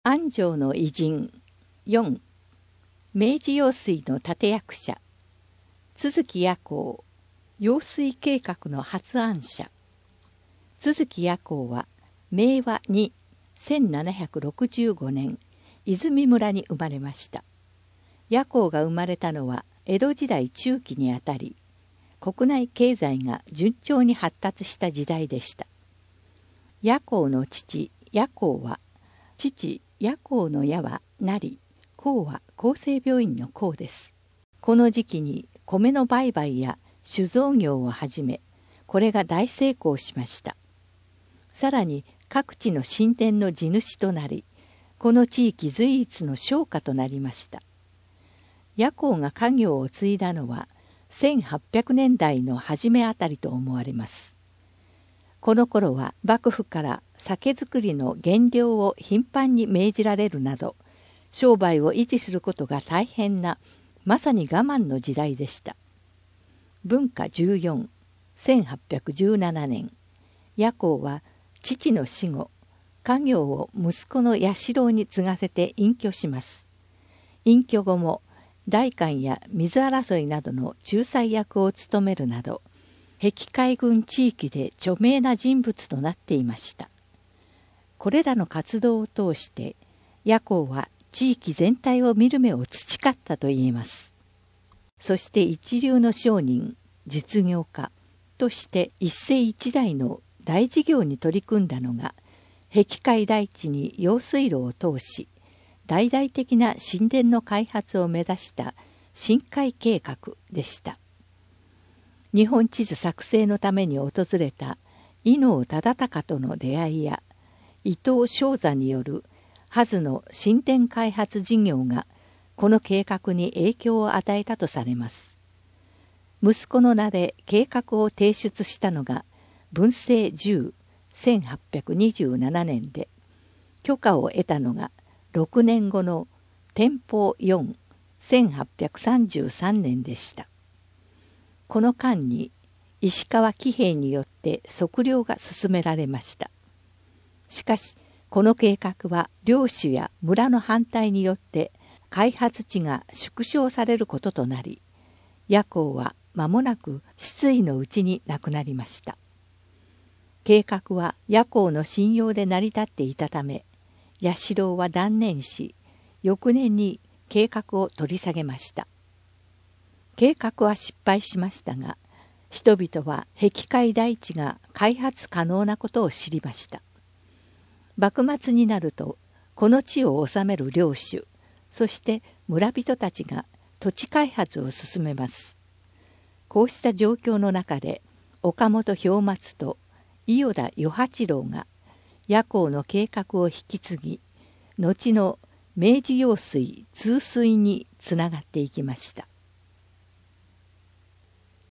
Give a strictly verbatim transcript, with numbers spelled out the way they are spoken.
安城の偉人。よん、明治用水の立役者。都築夜行、用水計画の発案者。都築夜行は明和にせんななひゃくろくじゅうごねん、泉村に生まれました。夜行が生まれたのは江戸時代中期にあたり、国内経済が順調に発達した時代でした。夜行の父、夜行は、父、夜行の矢は成、行は厚生病院の行です。この時期に米の売買や酒造業を始め、これが大成功しました。さらに各地の神殿の地主となり、この地域随一の商家となりました。夜行が家業を継いだのはせんはっぴゃくねんだいの初めあたりと思われます。この頃は幕府から酒造りの減量を頻繁に命じられるなど、商売を維持することが大変な、まさに我慢の時代でした。文化じゅうよん、せんはっぴゃくじゅうななねん、夜行は父の死後、家業を息子の弥四郎に継がせて隠居します。隠居後も代官や水争いなどの仲裁役を務めるなど、碧海郡地域で著名な人物となっていました。これらの活動を通して、夜行は地域全体を見る目を培ったといえます。そして一流の商人、実業家として一世一代の大事業に取り組んだのが、碧海台地に用水路を通し、大々的な神殿の開発を目指した新海計画でした。日本地図作成のために訪れた伊能忠敬との出会いや、伊藤昌座によるはずの神殿開発事業がこの計画に影響を与えたとされます。息子の名で計画を提出したのが文政じゅう、せんはっぴゃくにじゅうななねんで、許可を得たのがろくねんごの天保よん、せんはっぴゃくさんじゅうさんねんでした。この間に石川喜兵衛によって測量が進められました。しかしこの計画は領主や村の反対によって開発地が縮小されることとなり、夜行は間もなく失意のうちに亡くなりました。計画は夜行の信用で成り立っていたため、弥四郎は断念し、翌年に計画を取り下げました。計画は失敗しましたが、人々は碧海台地が開発可能なことを知りました。幕末になると、この地を治める領主、そして村人たちが土地開発を進めます。こうした状況の中で、岡本兵松と伊予田与八郎が夜行の計画を引き継ぎ、後の明治用水通水につながっていきました。